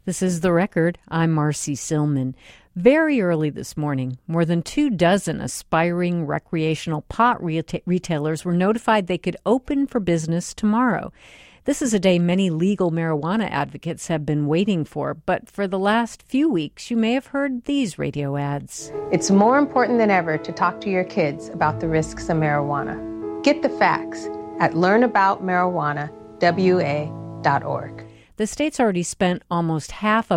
This is The Record. I'm Marcy Silman. Very early this morning, more than 24 aspiring recreational pot retailers were notified they could open for business tomorrow. This is a day many legal marijuana advocates have been waiting for, but for the last few weeks, you may have heard these radio ads. It's more important than ever to talk to your kids about the risks of marijuana. Get the facts at learnaboutmarijuanawa.org. The state's already spent almost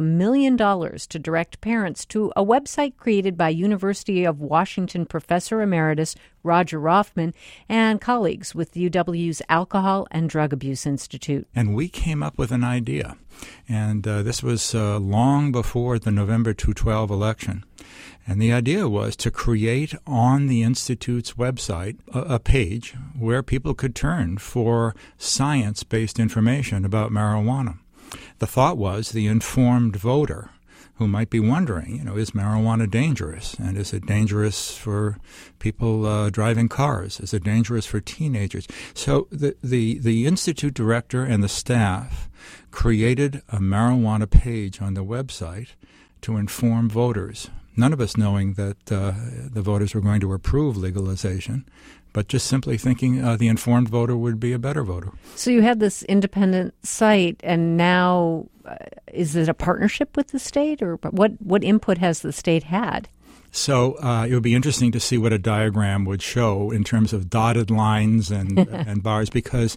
$500,000 to direct parents to a website created by University of Washington Professor Emeritus Roger Rothman and colleagues with UW's Alcohol and Drug Abuse Institute. And we came up with an idea, and this was long before the November 2012 election. And the idea was to create on the Institute's website a page where people could turn for science-based information about marijuana. The thought was the informed voter who might be wondering, is marijuana dangerous? And is it dangerous for people driving cars? Is it dangerous for teenagers? So the Institute director and the staff created a marijuana page on the website to inform voters, none of us knowing that the voters were going to approve legalization, but just simply thinking the informed voter would be a better voter. So you had this independent site, and now is it a partnership with the state, or what input has the state had? So it would be interesting to see what a diagram would show in terms of dotted lines and, and bars, because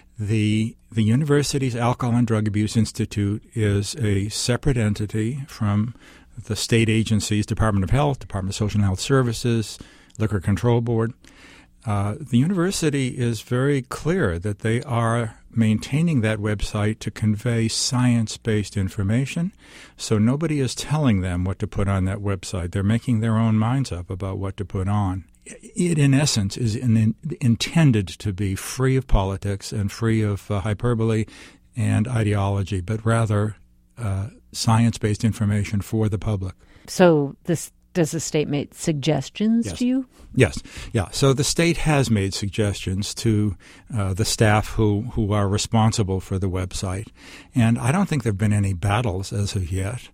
the university's Alcohol and Drug Abuse Institute is a separate entity from the state agencies, Department of Health, Department of Social and Health Services, Liquor Control Board. The university is very clear that they are maintaining that website to convey science-based information, so nobody is telling them what to put on that website. They're making their own minds up about what to put on. It, in essence, is intended to be free of politics and free of hyperbole and ideology, but rather science-based information for the public. So does the state make suggestions to you? Yes. Yeah. So the state has made suggestions to the staff who are responsible for the website. And I don't think there have been any battles as of yet.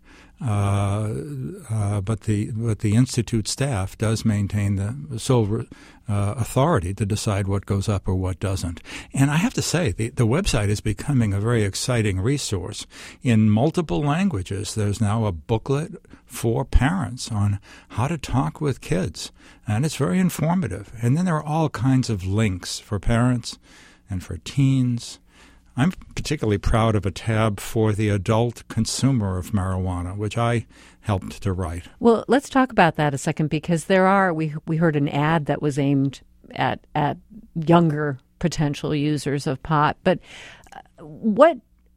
But the Institute staff does maintain the sole authority to decide what goes up or what doesn't. And I have to say, the website is becoming a very exciting resource in multiple languages. There's now a booklet for parents on how to talk with kids, and it's very informative. And then there are all kinds of links for parents and for teens. I'm particularly proud of a tab for the adult consumer of marijuana, which I helped to write. Well, let's talk about that a second, because we heard an ad that was aimed at younger potential users of pot. But what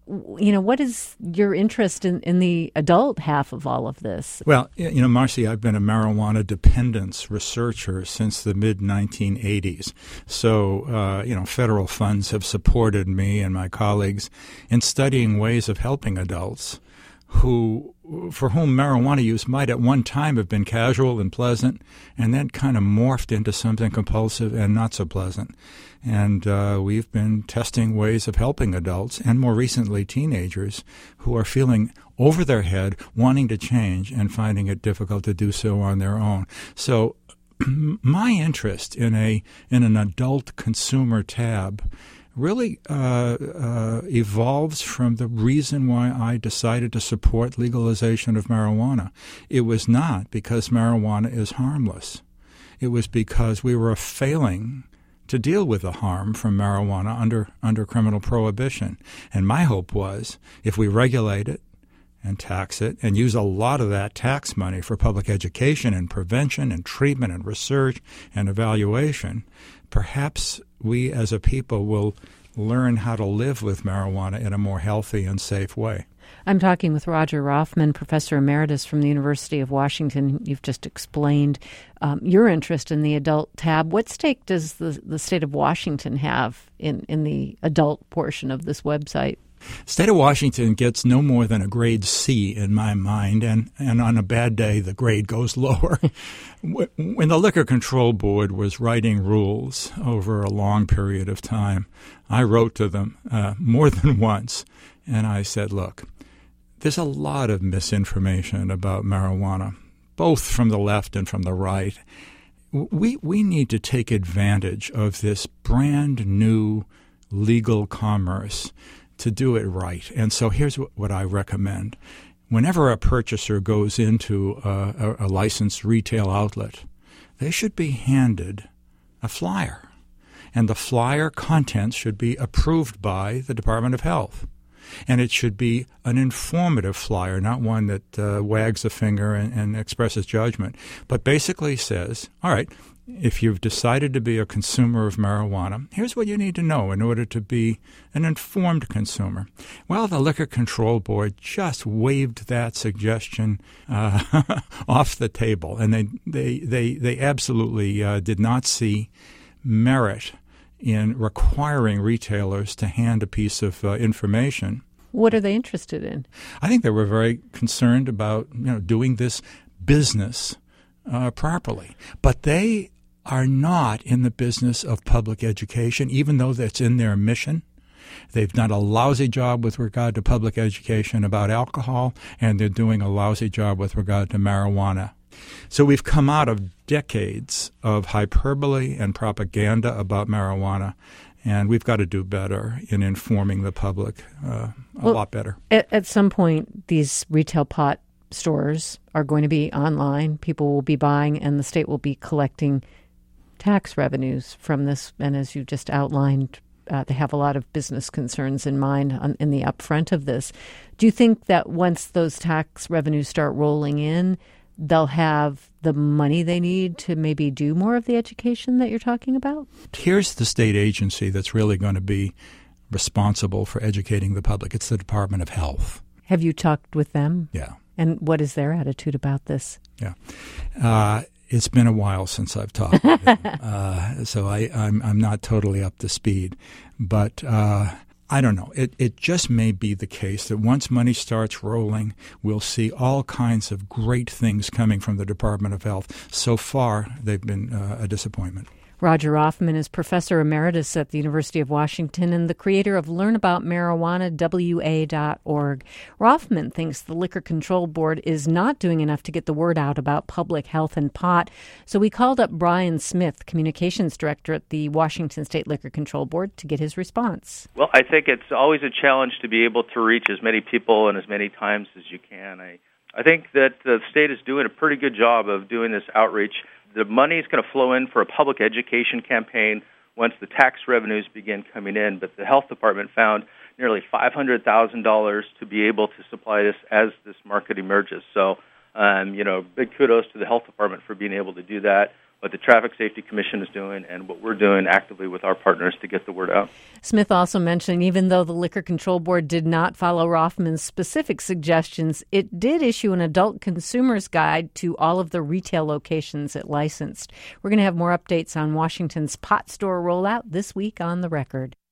is your interest in the adult half of all of this? Well, Marcy, I've been a marijuana dependence researcher since the mid-1980s. So, federal funds have supported me and my colleagues in studying ways of helping adults for whom marijuana use might at one time have been casual and pleasant, and then kind of morphed into something compulsive and not so pleasant. And we've been testing ways of helping adults, and more recently teenagers, who are feeling over their head, wanting to change, and finding it difficult to do so on their own. So my interest in an adult consumer tab really evolves from the reason why I decided to support legalization of marijuana. It was not because marijuana is harmless. It was because we were failing to deal with the harm from marijuana under criminal prohibition. And my hope was, if we regulate it and tax it and use a lot of that tax money for public education and prevention and treatment and research and evaluation, perhaps we as a people will learn how to live with marijuana in a more healthy and safe way. I'm talking with Roger Rothman, Professor Emeritus from the University of Washington. You've just explained your interest in the adult tab. What stake does the state of Washington have in the adult portion of this website? State of Washington gets no more than a grade C in my mind, and on a bad day, the grade goes lower. When the Liquor Control Board was writing rules over a long period of time, I wrote to them more than once, and I said, look, There's a lot of misinformation about marijuana, both from the left and from the right. We need to take advantage of this brand new legal commerce to do it right. And so here's what I recommend. Whenever a purchaser goes into a licensed retail outlet, they should be handed a flyer. And the flyer contents should be approved by the Department of Health. And it should be an informative flyer, not one that wags a finger and expresses judgment, but basically says, all right, if you've decided to be a consumer of marijuana, here's what you need to know in order to be an informed consumer. Well, the Liquor Control Board just waved that suggestion off the table, and they absolutely did not see merit in requiring retailers to hand a piece of information. What are they interested in? I think they were very concerned about doing this business properly. But they are not in the business of public education, even though that's in their mission. They've done a lousy job with regard to public education about alcohol, and they're doing a lousy job with regard to marijuana. So we've come out of decades of hyperbole and propaganda about marijuana, and we've got to do better in informing the public a lot better. At some point, these retail pot stores are going to be online. People will be buying, and the state will be collecting tax revenues from this. And as you just outlined, they have a lot of business concerns in mind in the upfront of this. Do you think that once those tax revenues start rolling in, they'll have the money they need to maybe do more of the education that you're talking about? Here's the state agency that's really going to be responsible for educating the public. It's the Department of Health. Have you talked with them? Yeah. And what is their attitude about this? Yeah. It's been a while since I've talked with them, so I'm not totally up to speed. But I don't know. It just may be the case that once money starts rolling, we'll see all kinds of great things coming from the Department of Health. So far, they've been a disappointment. Roger Roffman is Professor Emeritus at the University of Washington and the creator of LearnAboutMarijuanaWA.org. Roffman thinks the Liquor Control Board is not doing enough to get the word out about public health and pot, so we called up Brian Smith, Communications Director at the Washington State Liquor Control Board, to get his response. Well, I think it's always a challenge to be able to reach as many people and as many times as you can. I think that the state is doing a pretty good job of doing this outreach. The money is going to flow in for a public education campaign once the tax revenues begin coming in, but the health department found nearly $500,000 to be able to supply this as this market emerges. So, big kudos to the health department for being able to do that, what the Traffic Safety Commission is doing, and what we're doing actively with our partners to get the word out. Smith also mentioned even though the Liquor Control Board did not follow Roffman's specific suggestions, it did issue an adult consumer's guide to all of the retail locations it licensed. We're going to have more updates on Washington's pot store rollout this week on The Record.